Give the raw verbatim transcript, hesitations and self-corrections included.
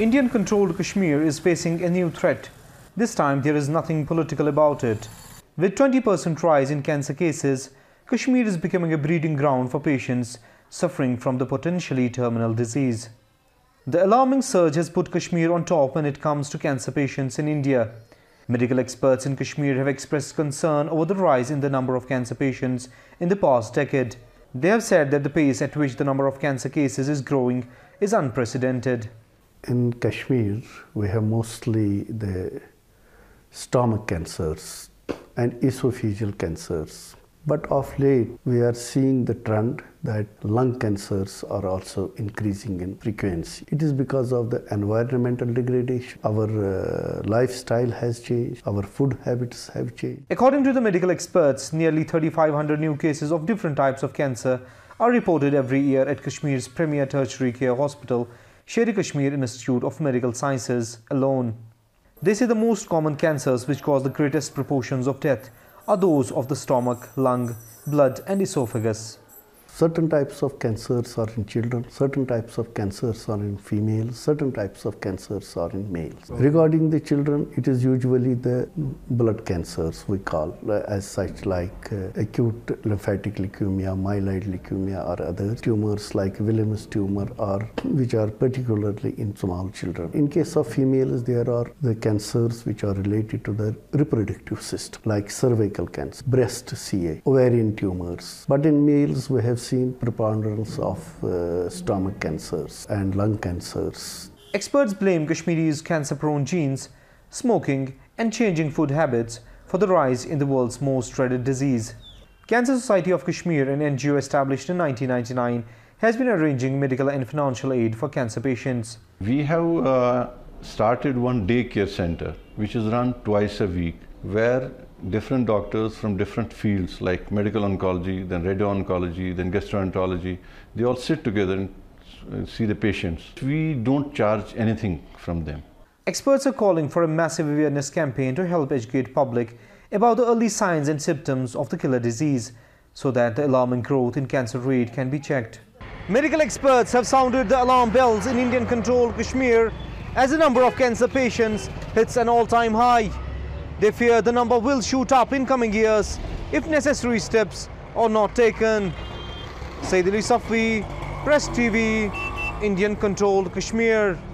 Indian-controlled Kashmir is facing a new threat. This time there is nothing political about it. With twenty percent rise in cancer cases, Kashmir is becoming a breeding ground for patients suffering from the potentially terminal disease. The alarming surge has put Kashmir on top when it comes to cancer patients in India. Medical experts in Kashmir have expressed concern over the rise in the number of cancer patients in the past decade. They have said that the pace at which the number of cancer cases is growing is unprecedented. In Kashmir, we have mostly the stomach cancers and esophageal cancers. But of late, we are seeing the trend that lung cancers are also increasing in frequency. It is because of the environmental degradation. Our uh, lifestyle has changed. Our food habits have changed. According to the medical experts, nearly thirty-five hundred new cases of different types of cancer are reported every year at Kashmir's premier tertiary care hospital, Sher-e-Kashmir Institute of Medical Sciences, alone. They say the most common cancers which cause the greatest proportions of death are those of the stomach, lung, blood and esophagus. Certain types of cancers are in children, certain types of cancers are in females, certain types of cancers are in males. Regarding the children, it is usually the blood cancers we call uh, as such, like uh, acute lymphatic leukemia, myeloid leukemia or other tumors like Williams tumor, or which are particularly in small children. In case of females, there are the cancers which are related to the reproductive system, like cervical cancer, breast C A, ovarian tumors. But in males, we have seen preponderance of uh, stomach cancers and lung cancers. Experts blame Kashmiri's cancer-prone genes, smoking and changing food habits for the rise in the world's most dreaded disease. Cancer Society of Kashmir, an N G O established in nineteen ninety-nine, has been arranging medical and financial aid for cancer patients. We have uh, started one daycare center which is run twice a week, where different doctors from different fields like medical oncology, then radio-oncology, then gastroenterology, they all sit together and see the patients. We don't charge anything from them. Experts are calling for a massive awareness campaign to help educate public about the early signs and symptoms of the killer disease, so that the alarming growth in cancer rate can be checked. Medical experts have sounded the alarm bells in Indian-controlled Kashmir as the number of cancer patients hits an all-time high. They fear the number will shoot up in coming years if necessary steps are not taken. Sayyid Ali Safvi, Press T V, Indian-controlled Kashmir.